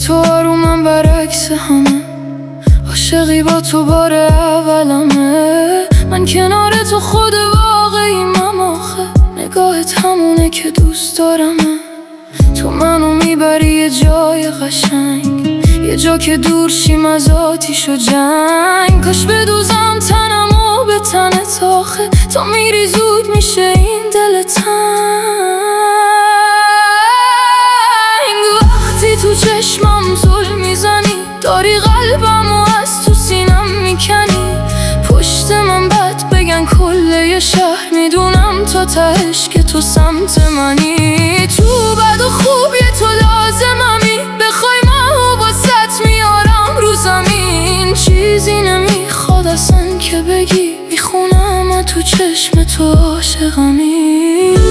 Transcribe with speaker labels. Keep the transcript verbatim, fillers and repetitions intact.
Speaker 1: تو آرومم برعکس همه، عاشقی با تو بار اولمه. من کنار تو خود واقعیمم آخه، نگاهت همونه که دوست دارمه. تو منو میبری یه جای قشنگ، یه جا که دور شیم از آتیش و جنگ. کاش بدوزم تنمو به تنت آخه، تا میری زود میشه این دل تنگ. وقتی تو چشمم زل میزنی، داری قلبمو از تو سینم میکنی. پشت من بد بگن کله شهر میدونم تا تهش که تو سمت منی. تو بد و خوب یه تو لازممی، بخوای من واسط میارم رو زمین. چیزی نمیخواد اصلا که بگی، میخونم تو چشم تو عاشقمی.